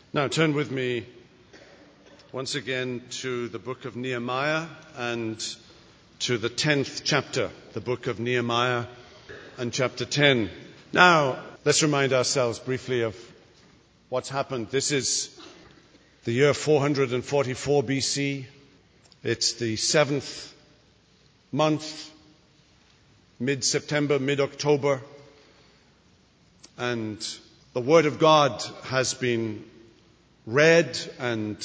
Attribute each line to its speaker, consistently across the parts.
Speaker 1: Now turn with me once again to the book of Nehemiah and to the 10th chapter, the book of Nehemiah and chapter 10. Now, let's remind ourselves briefly of what's happened. This is the year 444 BC. It's the 7th month, mid-September, mid-October, and the Word of God has been read and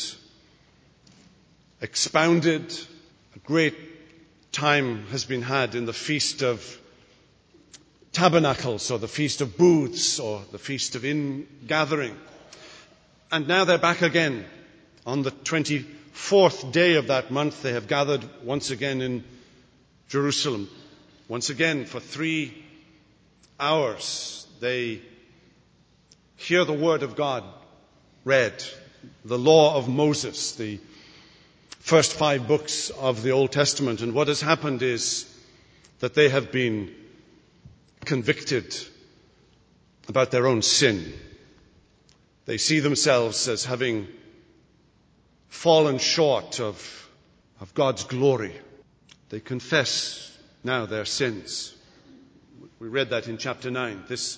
Speaker 1: expounded. A great time has been had in the Feast of Tabernacles, or the Feast of Booths, or the Feast of Ingathering. And now they're back again. On the 24th day of that month, they have gathered once again in Jerusalem. Once again, for 3 hours, they hear the Word of God read, the law of Moses, the first 5 books of the Old Testament. And what has happened is that they have been convicted about their own sin. They see themselves as having fallen short of God's glory. They confess now their sins. We read that in chapter 9. This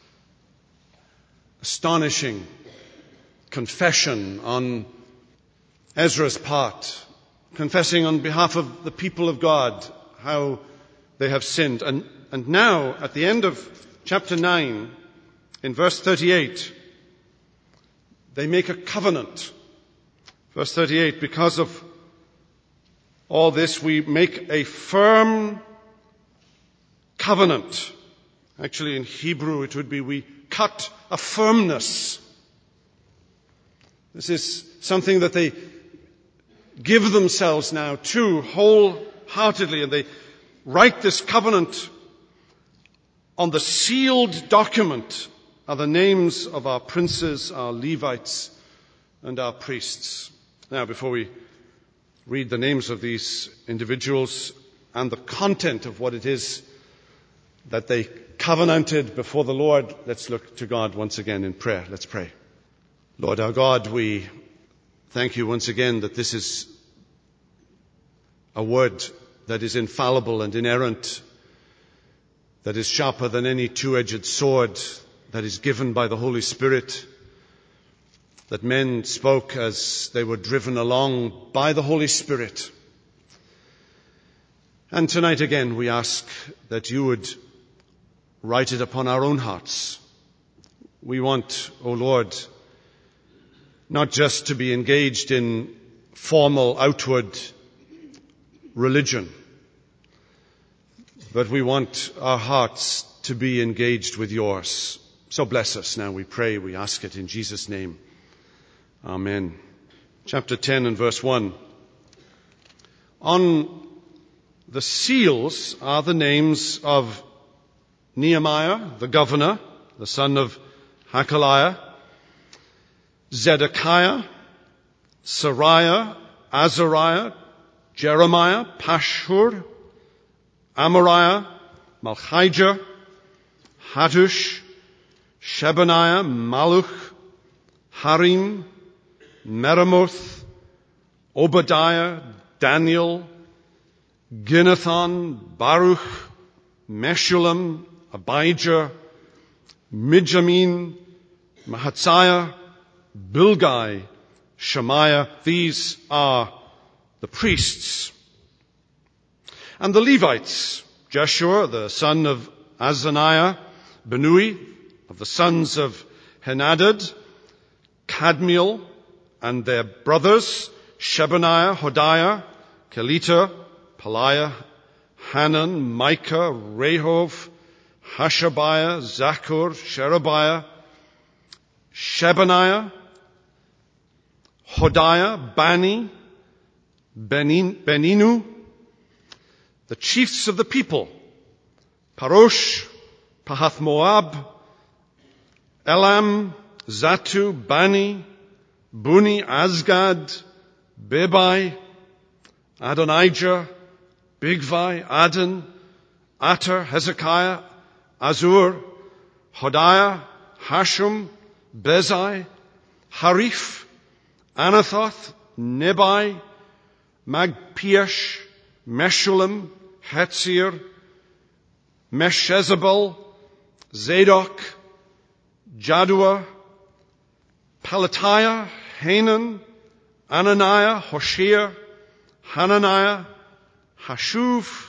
Speaker 1: astonishing confession on Ezra's part, confessing on behalf of the people of God how they have sinned. And now, at the end of chapter 9, in verse 38, they make a covenant. Verse 38, because of all this, we make a firm covenant. Actually, in Hebrew, it would be we cut a firmness. This is something that they give themselves now to wholeheartedly, and they write this covenant on the sealed document are the names of our princes, our Levites, and our priests. Now, before we read the names of these individuals and the content of what it is that they covenanted before the Lord, let's look to God once again in prayer. Let's pray. Lord our God, we thank you once again that this is a word that is infallible and inerrant, that is sharper than any two-edged sword, that is given by the Holy Spirit, that men spoke as they were driven along by the Holy Spirit. And tonight again we ask that you would write it upon our own hearts. We want, O Lord, not just to be engaged in formal outward religion, but we want our hearts to be engaged with yours. So bless us now, we pray, we ask it in Jesus' name. Amen. Chapter 10 and verse 1. On the seals are the names of Nehemiah, the governor, the son of Hakaliah, Zedekiah, Sariah, Azariah, Jeremiah, Pashhur, Amariah, Malchijah, Hattush, Shebaniah, Maluch, Harim, Meremoth, Obadiah, Daniel, Ginnethon, Baruch, Meshullam, Abijah, Mijamin, Mahatsiah, Bilgai, Shemaiah. These are the priests. And the Levites, Jeshua, the son of Azaniah, Benui, of the sons of Henadad, Kadmiel, and their brothers, Shebaniah, Hodiah, Kelita, Peliah, Hanan, Micah, Rehov, Hashabiah, Zakur, Sherebiah, Shebaniah, Hodiah, Bani, Beninu, the chiefs of the people, Parosh, Pahath Moab, Elam, Zatu, Bani, Buni, Azgad, Bebai, Adonijah, Bigvai, Adon, Ater, Hezekiah, Azur, Hodiah, Hashum, Bezai, Hariph, Anathoth, Nebai, Magpiash, Meshullam, Hetzir, Meshezabel, Zadok, Jaddua, Pelatiah, Hanan, Ananiah, Hoshea, Hananiah, Hashuv,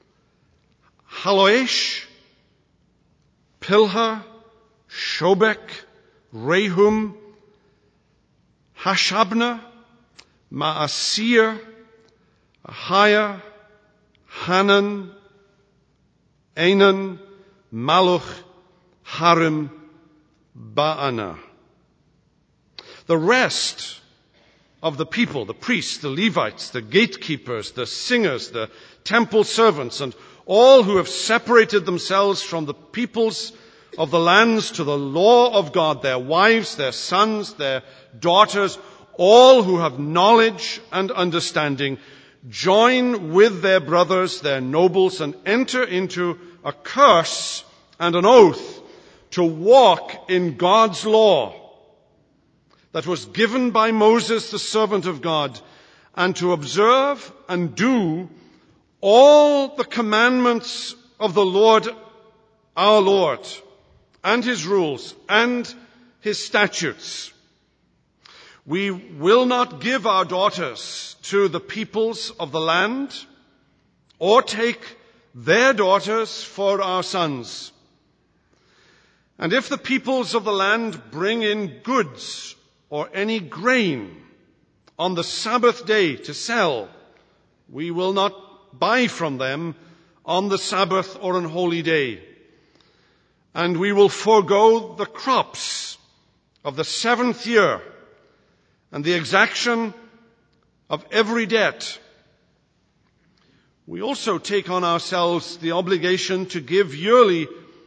Speaker 1: Haloesh, Pilha, Shobek, Rehum, Hashabna, Maasir, Ahiah, Hanan, Anan, Maluch, Harim, Baana. The rest of the people, the priests, the Levites, the gatekeepers, the singers, the temple servants, and all who have separated themselves from the peoples of the lands to the law of God, their wives, their sons, their daughters, all who have knowledge and understanding, join with their brothers, their nobles, and enter into a curse and an oath to walk in God's law that was given by Moses, the servant of God, and to observe and do all the commandments of the Lord, our Lord, and his rules and his statutes. We will not give our daughters to the peoples of the land, or take their daughters for our sons. And if the peoples of the land bring in goods or any grain on the Sabbath day to sell, we will not buy from them on the Sabbath or on holy day. And we will forego the crops of the 7th year and the exaction of every debt. We also take on ourselves the obligation to give yearly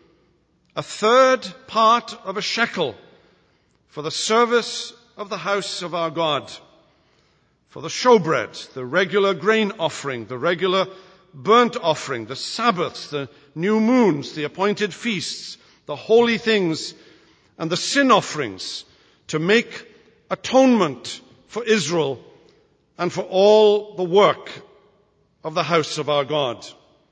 Speaker 1: 1/3 part of a shekel for the service of the house of our God, for the showbread, the regular grain offering, the regular burnt offering, the Sabbaths, the new moons, the appointed feasts, the holy things, and the sin offerings, to make atonement for Israel and for all the work of the house of our God.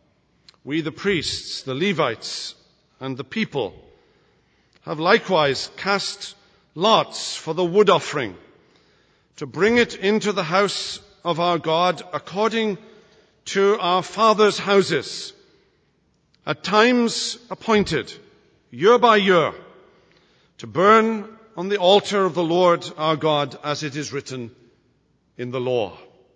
Speaker 1: We, the priests, the Levites, and the people, have likewise cast lots for the wood offering, to bring it into the house of our God according to our fathers' houses, at times appointed, year by year, to burn on the altar of the Lord our God, as it is written in the law.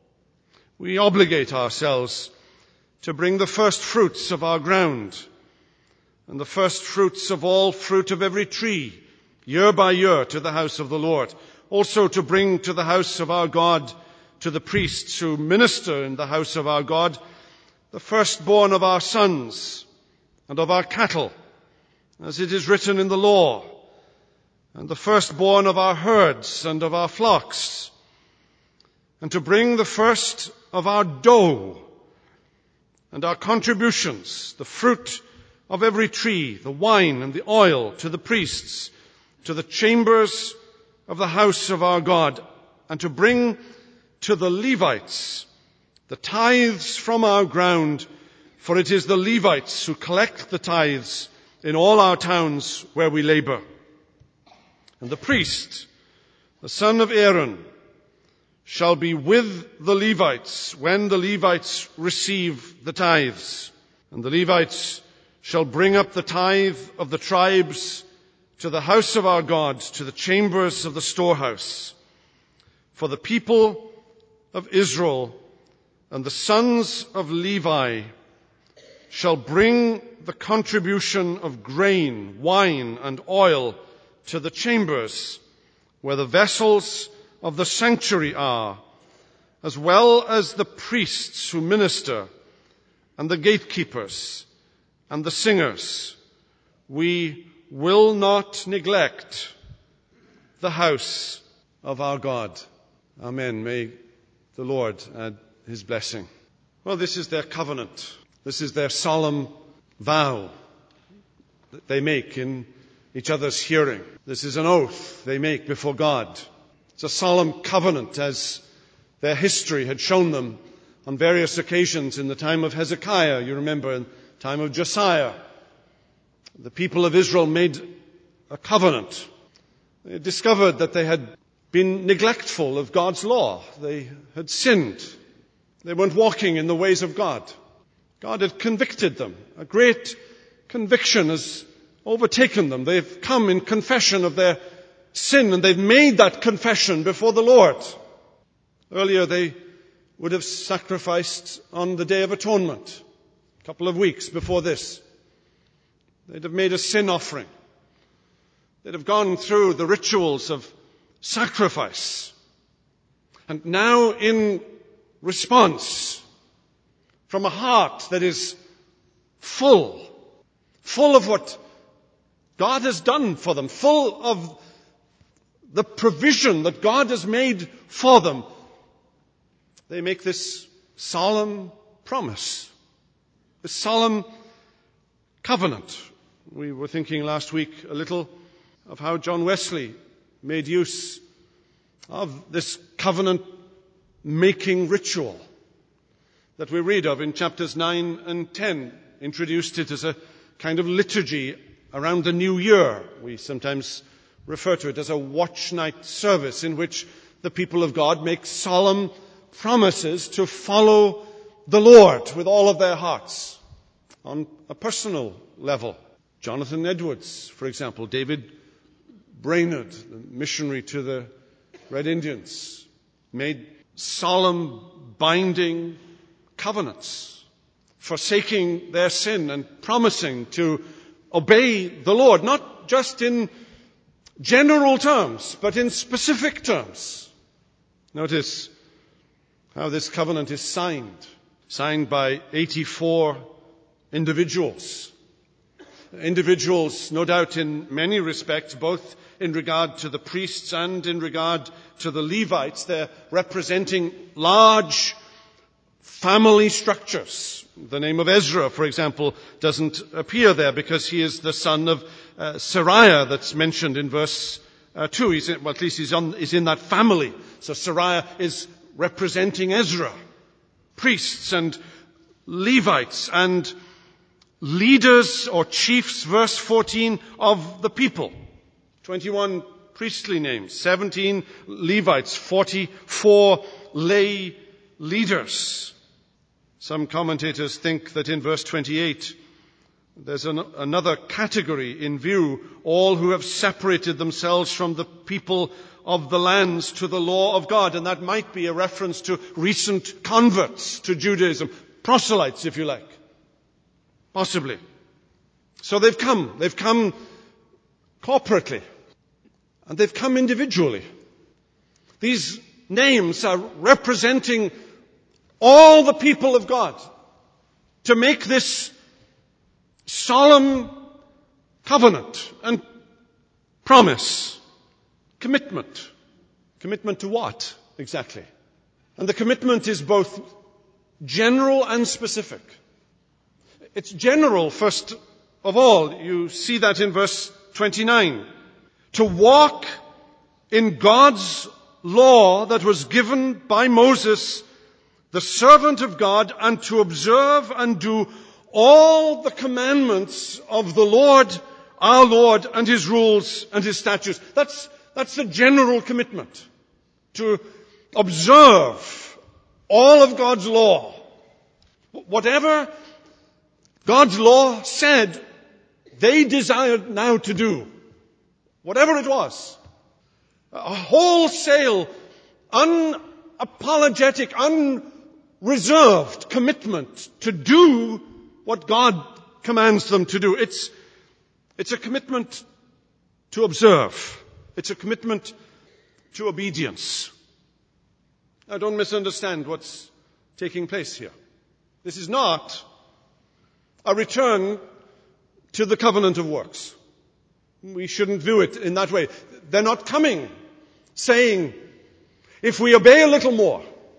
Speaker 1: We obligate ourselves to bring the first fruits of our ground and the first fruits of all fruit of every tree, year by year, to the house of the Lord. Also to bring to the house of our God, to the priests who minister in the house of our God, the firstborn of our sons and of our cattle, as it is written in the law, and the firstborn of our herds and of our flocks, and to bring the first of our dough and our contributions, the fruit of every tree, the wine and the oil, to the priests, to the chambers of the house of our God, and to bring to the Levites the tithes from our ground, for it is the Levites who collect the tithes in all our towns where we labor. And the priest, the son of Aaron, shall be with the Levites when the Levites receive the tithes. And the Levites shall bring up the tithe of the tribes to the house of our God, to the chambers of the storehouse. For the people of Israel and the sons of Levi shall bring the contribution of grain, wine, and oil to the chambers where the vessels of the sanctuary are, as well as the priests who minister, and the gatekeepers, and the singers. We will not neglect the house of our God. Amen. May the Lord add his blessing. Well, this is their covenant. This is their solemn vow that they make in each other's hearing. This is an oath they make before God. It's a solemn covenant, as their history had shown them on various occasions in the time of Hezekiah. You remember, in the time of Josiah, the people of Israel made a covenant. They discovered that they had been neglectful of God's law. They had sinned. They weren't walking in the ways of God. God had convicted them. A great conviction has overtaken them. They've come in confession of their sin, and they've made that confession before the Lord. Earlier they would have sacrificed on the Day of Atonement, a couple of weeks before this. They'd have made a sin offering. They'd have gone through the rituals of sacrifice. And now, in response, from a heart that is full of what God has done for them, full of the provision that God has made for them, they make this solemn promise, this solemn covenant. We were thinking last week a little of how John Wesley made use of this covenant-making ritual that we read of in chapters 9 and 10, introduced it as a kind of liturgy around the new year. We sometimes refer to it as a watch night service in which the people of God make solemn promises to follow the Lord with all of their hearts on a personal level. Jonathan Edwards, for example, David Brainerd, the missionary to the Red Indians, made solemn, binding covenants, forsaking their sin and promising to obey the Lord, not just in general terms, but in specific terms. Notice how this covenant is signed by 84 individuals. Individuals, no doubt, in many respects, both in regard to the priests and in regard to the Levites. They're representing large family structures. The name of Ezra, for example, doesn't appear there because he is the son of Sariah that's mentioned in verse 2. He's in that family. So Sariah is representing Ezra. Priests and Levites and leaders or chiefs, verse 14, of the people. 21 priestly names, 17 Levites, 44 lay leaders. Some commentators think that in verse 28 there's another category in view, all who have separated themselves from the people of the lands to the law of God. And that might be a reference to recent converts to Judaism, proselytes, if you like. Possibly. So they've come corporately, and they've come individually. These names are representing all the people of God to make this solemn covenant and promise, commitment. Commitment to what exactly? And the commitment is both general and specific. It's general, first of all. You see that in verse 29. To walk in God's law that was given by Moses, the servant of God, and to observe and do all the commandments of the Lord, our Lord, and his rules and his statutes. That's the general commitment. To observe all of God's law. Whatever God's law said, they desired now to do. Whatever it was. A wholesale, unapologetic, unreserved commitment to do what God commands them to do. It's a commitment to observe. It's a commitment to obedience. Now, don't misunderstand what's taking place here. This is not a return to the covenant of works. We shouldn't view it in that way. They're not coming saying, if we obey a little more,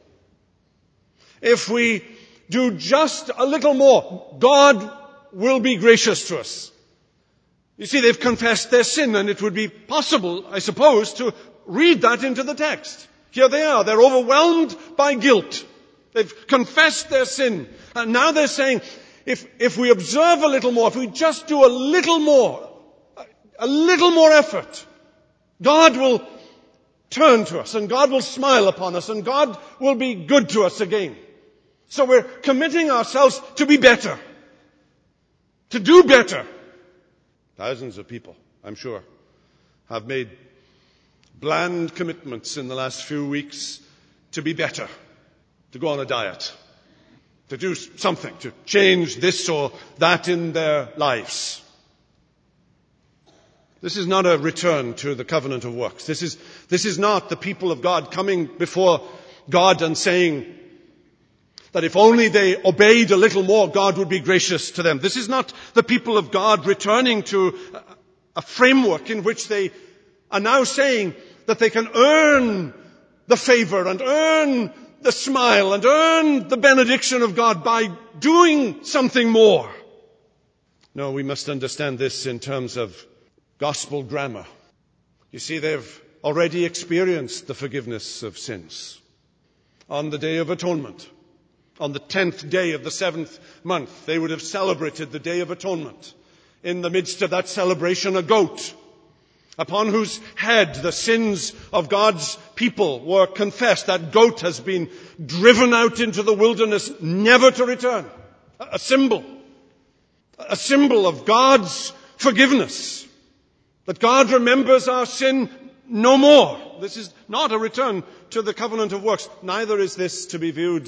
Speaker 1: if we do just a little more, God will be gracious to us. You see, they've confessed their sin, and it would be possible, I suppose, to read that into the text. Here they are. They're overwhelmed by guilt. They've confessed their sin. And now they're saying, if we observe a little more, if we just do a little more effort, God will turn to us, and God will smile upon us, and God will be good to us again. So we're committing ourselves to be better, to do better. Thousands of people, I'm sure, have made bland commitments in the last few weeks to be better, to go on a diet, to do something, to change this or that in their lives. This is not a return to the covenant of works. This is not the people of God coming before God and saying that if only they obeyed a little more, God would be gracious to them. This is not the people of God returning to a framework in which they are now saying that they can earn the favor and earn the smile and earn the benediction of God by doing something more. No, we must understand this in terms of gospel grammar. You see, they've already experienced the forgiveness of sins. On the Day of Atonement, on the 10th day of the 7th month, they would have celebrated the Day of Atonement. In the midst of that celebration, a goat, upon whose head the sins of God's people were confessed. That goat has been driven out into the wilderness, never to return. A symbol of God's forgiveness. That God remembers our sin no more. This is not a return to the covenant of works. Neither is this to be viewed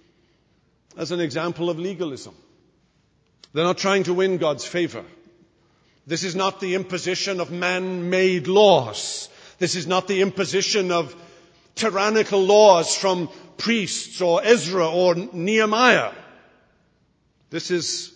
Speaker 1: as an example of legalism. They're not trying to win God's favor. This is not the imposition of man-made laws. This is not the imposition of tyrannical laws from priests or Ezra or Nehemiah. This is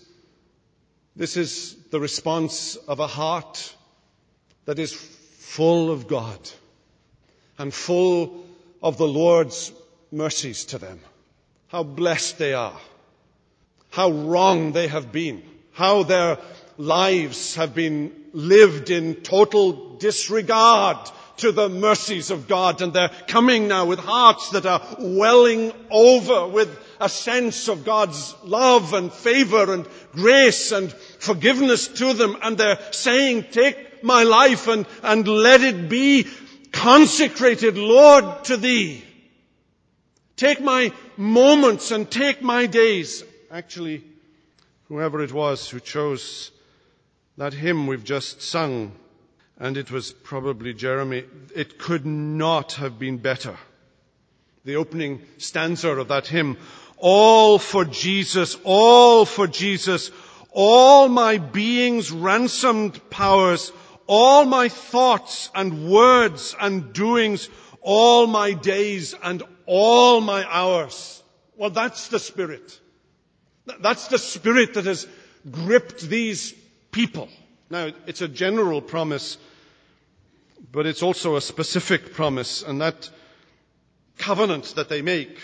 Speaker 1: the response of a heart that is full of God and full of the Lord's mercies to them. How blessed they are. How wrong they have been. How their lives have been lived in total disregard to the mercies of God. And they're coming now with hearts that are welling over with a sense of God's love and favor and grace and forgiveness to them. And they're saying, take my life and let it be consecrated, Lord, to Thee. Take my moments and take my days. Actually, whoever it was who chose that hymn we've just sung, and it was probably Jeremy, it could not have been better. The opening stanza of that hymn, all for Jesus, all for Jesus, all my being's ransomed powers, all my thoughts and words and doings, all my days and all my hours. Well, that's the Spirit. That's the Spirit that has gripped these people. Now, it's a general promise, but it's also a specific promise, and that covenant that they make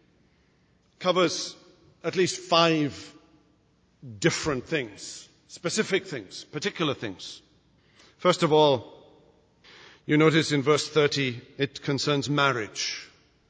Speaker 1: covers at least 5 different things, specific things, particular things. First of all, you notice in verse 30, it concerns marriage.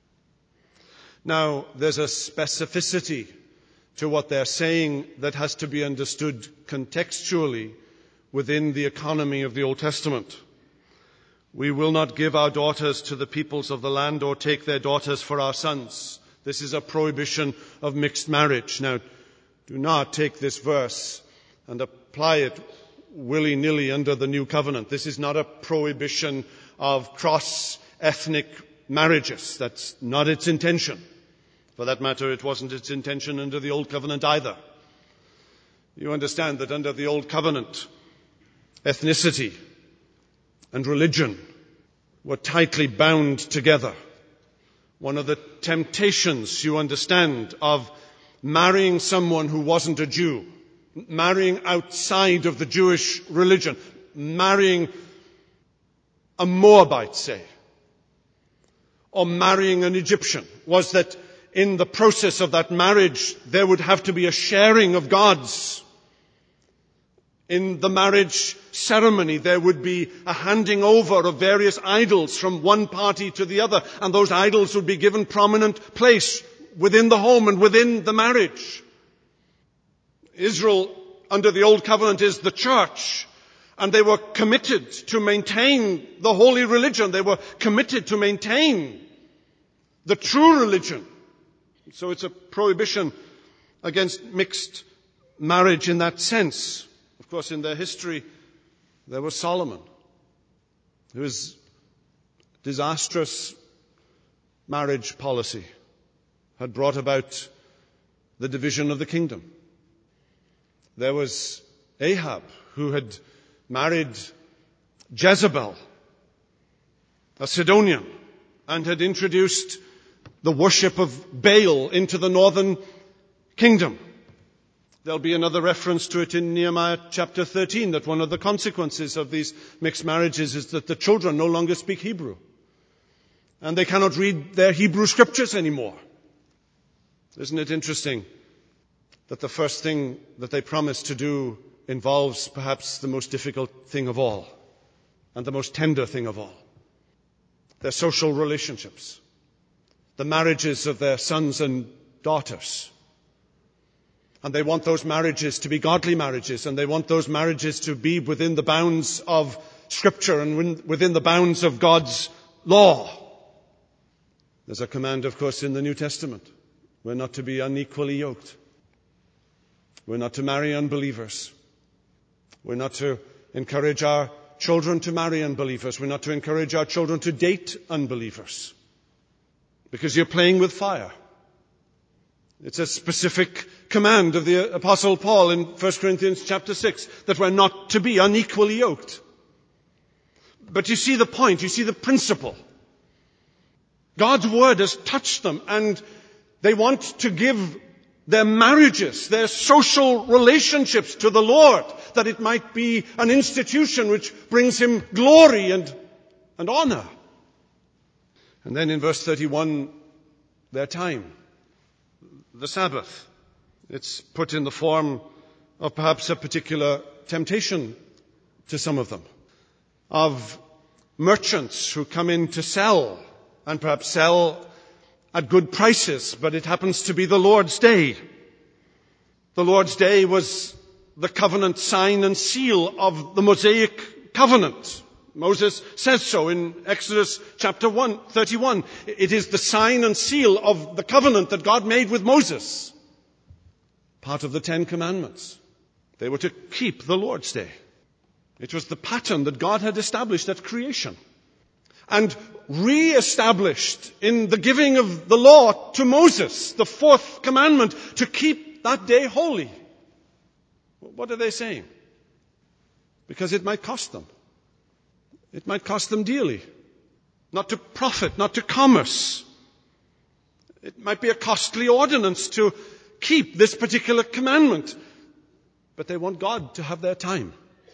Speaker 1: Now, there's a specificity to what they're saying that has to be understood contextually within the economy of the Old Testament. We will not give our daughters to the peoples of the land or take their daughters for our sons. This is a prohibition of mixed marriage. Now, do not take this verse and apply it willy-nilly under the new covenant. This is not a prohibition of cross-ethnic marriages. That's not its intention. For that matter, it wasn't its intention under the Old Covenant either. You understand that under the Old Covenant, ethnicity and religion were tightly bound together. One of the temptations, you understand, of marrying someone who wasn't a Jew, marrying outside of the Jewish religion, marrying a Moabite, say, or marrying an Egyptian, was that in the process of that marriage, there would have to be a sharing of gods In the marriage ceremony, there would be a handing over of various idols from one party to the other, and those idols would be given prominent place within the home and within the marriage. Israel, under the Old Covenant, is the church, and they were committed to maintain the holy religion. They were committed to maintain the true religion. So it's a prohibition against mixed marriage in that sense. Of course, in their history, there was Solomon, whose disastrous marriage policy had brought about the division of the kingdom. There was Ahab, who had married Jezebel, a Sidonian, and had introduced the worship of Baal into the northern kingdom. There'll be another reference to it in Nehemiah chapter 13, that one of the consequences of these mixed marriages is that the children no longer speak Hebrew, and they cannot read their Hebrew scriptures anymore. Isn't it interesting that the first thing that they promise to do involves perhaps the most difficult thing of all, and the most tender thing of all: their social relationships, the marriages of their sons and daughters. And they want those marriages to be godly marriages, and they want those marriages to be within the bounds of Scripture and within the bounds of God's law. There's a command, of course, in the New Testament. We're not to be unequally yoked. We're not to marry unbelievers. We're not to encourage our children to marry unbelievers. We're not to encourage our children to date unbelievers, because you're playing with fire. It's a specific command of the Apostle Paul in 1 Corinthians chapter 6, that we're not to be unequally yoked. But you see the point, you see the principle. God's word has touched them, and they want to give their marriages, their social relationships to the Lord, that it might be an institution which brings him glory and honor. And then in verse 31, their time, the Sabbath. It's put in the form of perhaps a particular temptation to some of them, of merchants who come in to sell, and perhaps sell at good prices, but it happens to be the Lord's Day. The Lord's Day was the covenant sign and seal of the Mosaic covenant. Moses says so in Exodus chapter 31. It is the sign and seal of the covenant that God made with Moses. Part of the 10 Commandments. They were to keep the Lord's Day. It was the pattern that God had established at creation, and re-established in the giving of the law to Moses, the 4th commandment, to keep that day holy. What are they saying? Because it might cost them. It might cost them dearly. Not to profit, not to commerce. It might be a costly ordinance to keep this particular commandment. But they want God to have their time.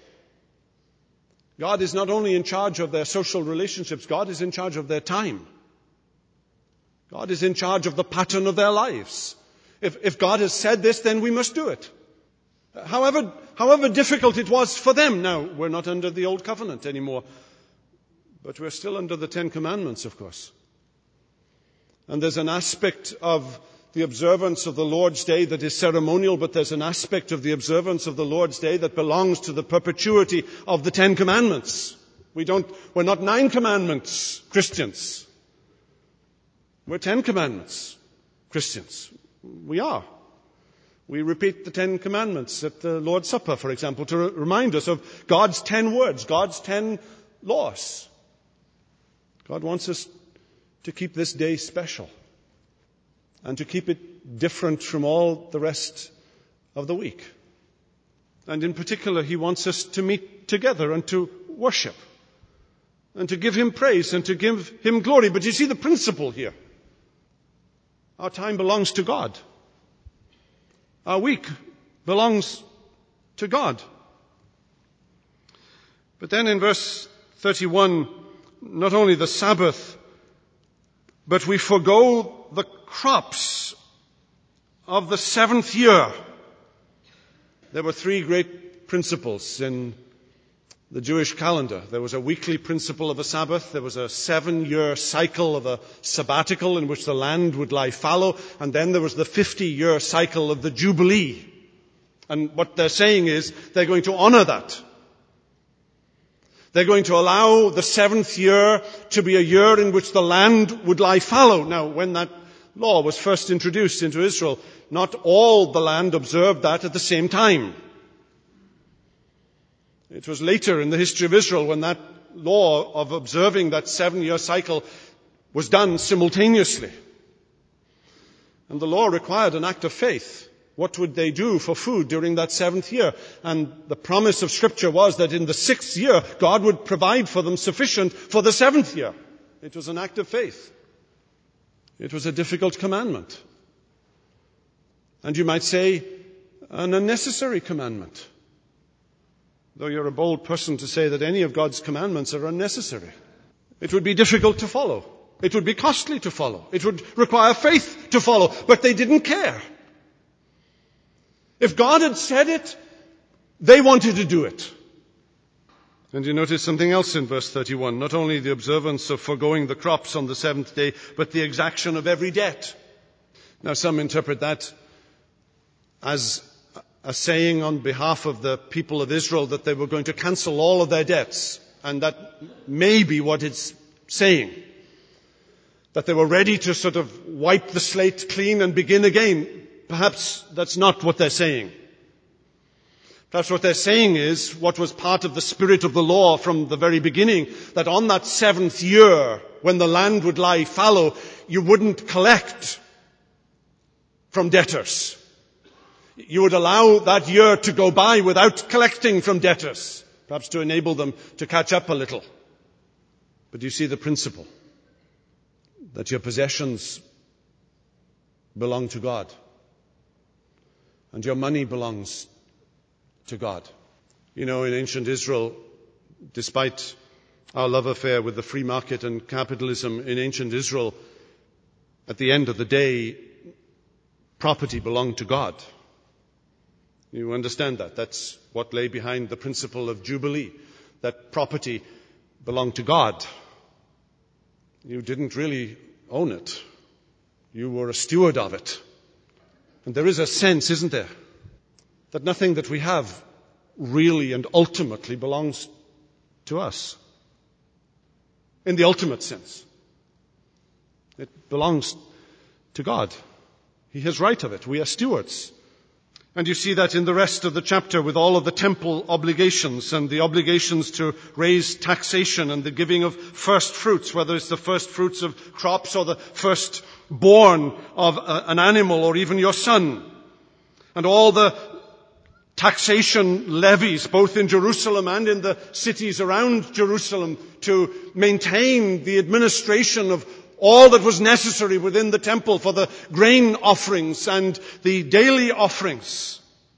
Speaker 1: God is not only in charge of their social relationships, God is in charge of their time. God is in charge of the pattern of their lives. If God has said this, then we must do it. However difficult it was for them. Now, we're not under the Old Covenant anymore, but we're still under the 10 Commandments, of course. And there's an aspect of the observance of the Lord's Day that is ceremonial, but there's an aspect of the observance of the Lord's Day that belongs to the perpetuity of the 10 Commandments. We're not 9 Commandments Christians. We're 10 Commandments Christians. We are. We repeat the 10 Commandments at the Lord's Supper, for example, to remind us of God's 10 words, God's 10 laws. God wants us to keep this day special, and to keep it different from all the rest of the week. And in particular, he wants us to meet together and to worship, and to give him praise and to give him glory. But you see the principle here. Our time belongs to God. Our week belongs to God. But then in verse 31, not only the Sabbath, but we forgo the crops of the 7th year. There were 3 great principles in the Jewish calendar. There was a weekly principle of a Sabbath. There was a 7-year cycle of a sabbatical in which the land would lie fallow. And then there was the 50-year cycle of the Jubilee. And what they're saying is they're going to honor that. They're going to allow the 7th year to be a year in which the land would lie fallow. Now, when that law was first introduced into Israel, not all the land observed that at the same time. It was later in the history of Israel when that law of observing that 7-year cycle was done simultaneously. And the law required an act of faith. What would they do for food during that 7th year? And the promise of Scripture was that in the 6th year, God would provide for them sufficient for the 7th year. It was an act of faith. It was a difficult commandment. And you might say, an unnecessary commandment. Though you're a bold person to say that any of God's commandments are unnecessary. It would be difficult to follow. It would be costly to follow. It would require faith to follow. But they didn't care. If God had said it, they wanted to do it. And you notice something else in verse 31. Not only the observance of foregoing the crops on the 7th day, but the exaction of every debt. Now some interpret that as a saying on behalf of the people of Israel that they were going to cancel all of their debts. And that may be what it's saying. That they were ready to sort of wipe the slate clean and begin again. Perhaps that's not what they're saying. Perhaps what they're saying is what was part of the spirit of the law from the very beginning, that on that 7th year, when the land would lie fallow, you wouldn't collect from debtors. You would allow that year to go by without collecting from debtors, perhaps to enable them to catch up a little. But you see the principle that your possessions belong to God and your money belongs to God. You know, in ancient Israel, despite our love affair with the free market and capitalism, in ancient Israel, at the end of the day, property belonged to God. You understand that. That's what lay behind the principle of Jubilee, that property belonged to God. You didn't really own it. You were a steward of it. And there is a sense, isn't there, that nothing that we have really and ultimately belongs to us. In the ultimate sense. It belongs to God. He has right of it. We are stewards. And you see that in the rest of the chapter with all of the temple obligations and the obligations to raise taxation and the giving of first fruits, whether it's the first fruits of crops or the firstborn of an animal or even your son. And all the taxation levies, both in Jerusalem and in the cities around Jerusalem, to maintain the administration of all that was necessary within the temple for the grain offerings and the daily offerings.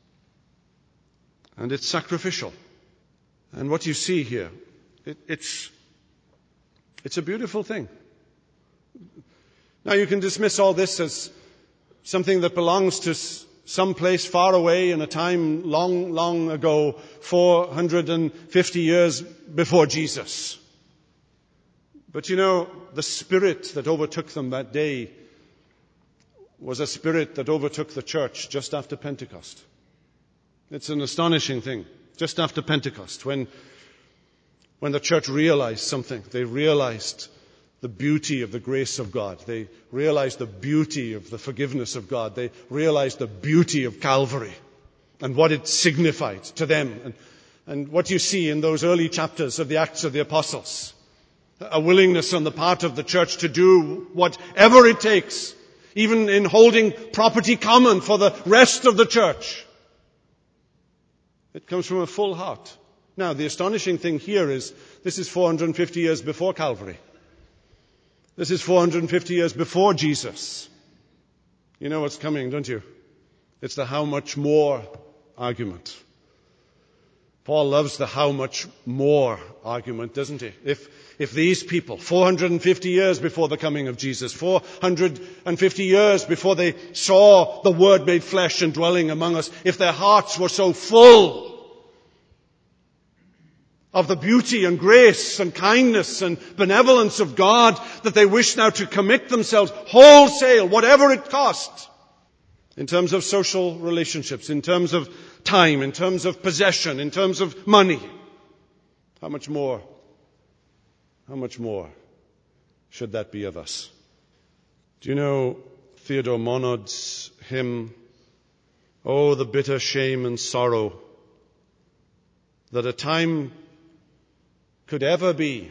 Speaker 1: And it's sacrificial. And what you see here, it's a beautiful thing. Now you can dismiss all this as something that belongs to some place far away in a time long, long ago, 450 years before Jesus. But you know, the spirit that overtook them that day was a spirit that overtook the church just after Pentecost. It's an astonishing thing. Just after Pentecost, when the church realized something, they realized the beauty of the grace of God. They realized the beauty of the forgiveness of God. They realized the beauty of Calvary and what it signified to them. And what you see in those early chapters of the Acts of the Apostles. A willingness on the part of the church to do whatever it takes, even in holding property common for the rest of the church. It comes from a full heart. Now, the astonishing thing here is, this is 450 years before Calvary. This is 450 years before Jesus. You know what's coming, don't you? It's the how much more argument. Paul loves the how much more argument, doesn't he? If these people, 450 years before the coming of Jesus, 450 years before they saw the Word made flesh and dwelling among us, if their hearts were so full of the beauty and grace and kindness and benevolence of God, that they wish now to commit themselves wholesale, whatever it costs, in terms of social relationships, in terms of time, in terms of possession, in terms of money. How much more should that be of us? Do you know Theodore Monod's hymn, "Oh, the bitter shame and sorrow that a time could ever be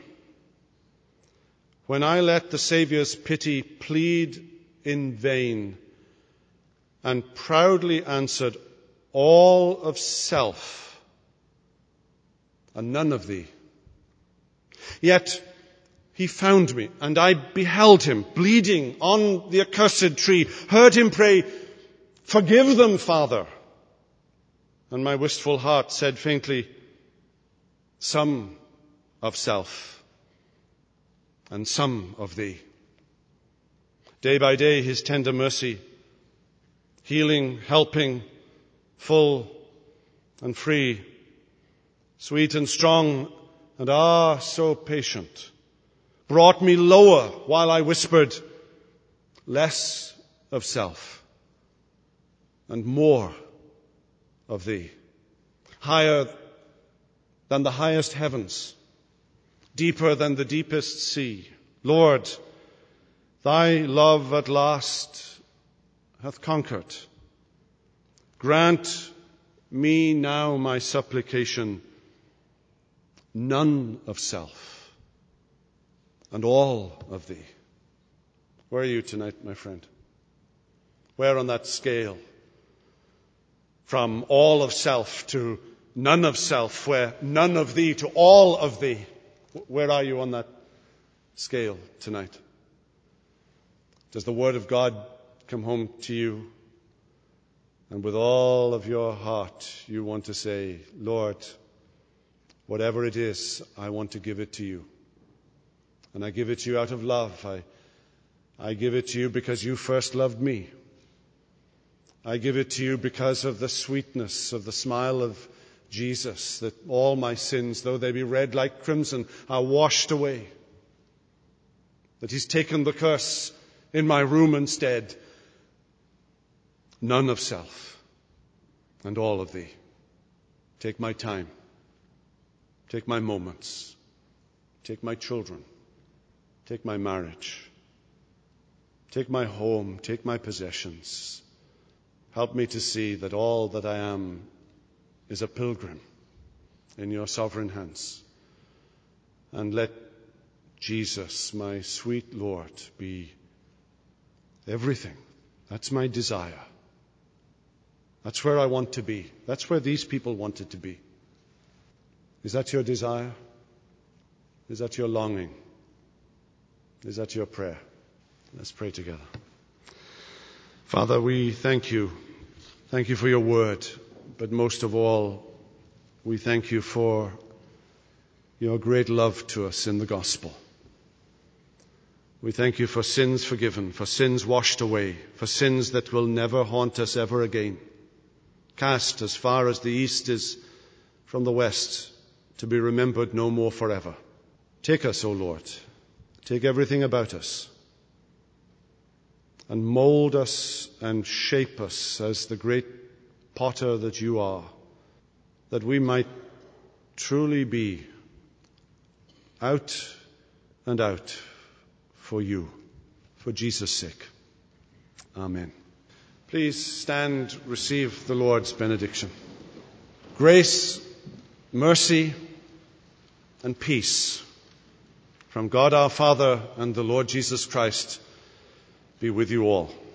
Speaker 1: when I let the Saviour's pity plead in vain and proudly answered all of self and none of thee. Yet he found me, and I beheld him bleeding on the accursed tree, heard him pray, 'Forgive them, Father.' And my wistful heart said faintly, 'Some of self and some of thee.' Day by day his tender mercy, healing, helping, full and free, sweet and strong, and so patient, brought me lower while I whispered, 'Less of self and more of thee.' Higher than the highest heavens, deeper than the deepest sea, Lord, thy love at last hath conquered. Grant me now my supplication, none of self and all of thee." Where are you tonight, my friend? Where on that scale? From all of self to none of self, where none of thee to all of thee. Where are you on that scale tonight? Does the Word of God come home to you, and with all of your heart you want to say, "Lord, whatever it is, I want to give it to you. And I give it to you out of love. I give it to you because you first loved me. I give it to you because of the sweetness of the smile of Jesus, that all my sins, though they be red like crimson, are washed away. That he's taken the curse in my room instead. None of self and all of thee. Take my time. Take my moments. Take my children. Take my marriage. Take my home. Take my possessions. Help me to see that all that I am is a pilgrim in your sovereign hands. And let Jesus, my sweet Lord, be everything. That's my desire. That's where I want to be. That's where these people wanted to be. Is that your desire? Is that your longing? Is that your prayer? Let's pray together. Father, we thank you. Thank you for your word. But most of all, we thank you for your great love to us in the gospel. We thank you for sins forgiven, for sins washed away, for sins that will never haunt us ever again. Cast as far as the east is from the west, to be remembered no more forever. Take us, O Lord. Take everything about us and mold us and shape us as the great potter that you are, that we might truly be out and out for you, for Jesus' sake. Amen. Please stand, receive the Lord's benediction. Grace, mercy, and peace from God our Father and the Lord Jesus Christ be with you all.